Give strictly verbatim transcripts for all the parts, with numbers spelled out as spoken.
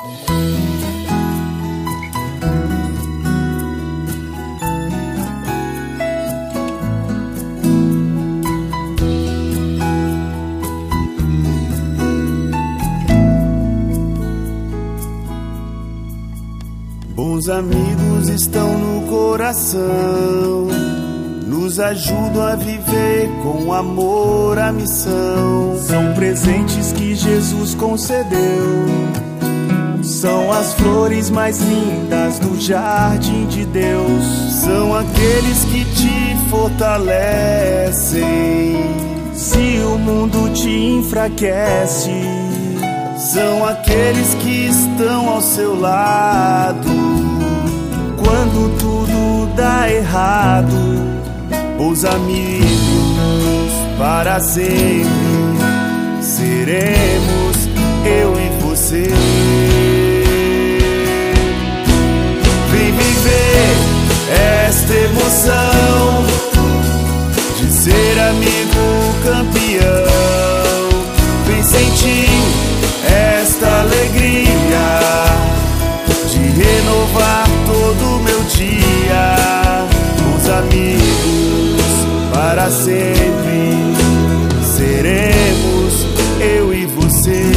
Bons amigos estão no coração, nos ajudam a viver com amor a missão. São presentes que Jesus concedeu, são as flores mais lindas do jardim de Deus. São aqueles que te fortalecem se o mundo te enfraquece. São aqueles que estão ao seu lado quando tudo dá errado. Bons amigos para sempre seremos eu e você. Vem viver esta emoção de ser amigo campeão. Vem sentir esta alegria de renovar todo o meu dia. Bons amigos para sempre seremos eu e você.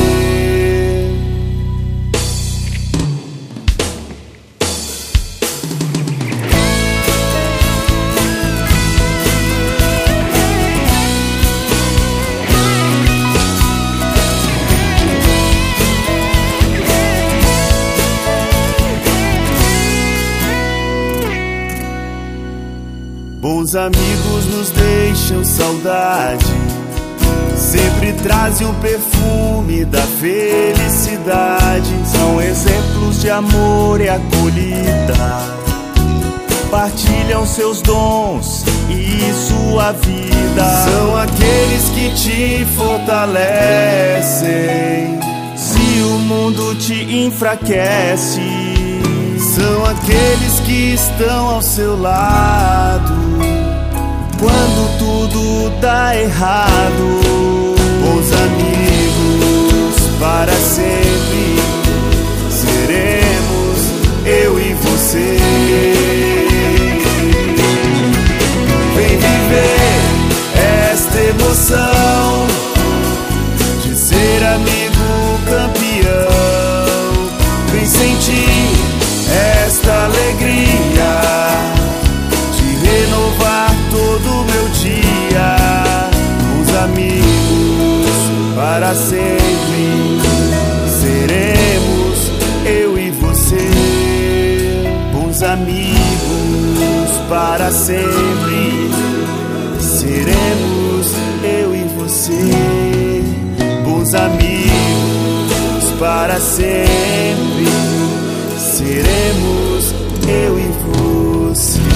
Bons amigos nos deixam saudade, sempre trazem o perfume da felicidade. São exemplos de amor e acolhida, partilham seus dons e sua vida. São aqueles que te fortalecem se o mundo te enfraquece. São aqueles que estão ao seu lado quando tudo dá errado. Bons amigos para sempre seremos eu e você. Vem viver esta emoção de ser amigo campeão. Vem sentir esta alegria de renovar todo o meu dia. Bons amigos para sempre seremos eu e você. Bons amigos para sempre seremos eu e você. Bons amigos para sempre seremos eu e você.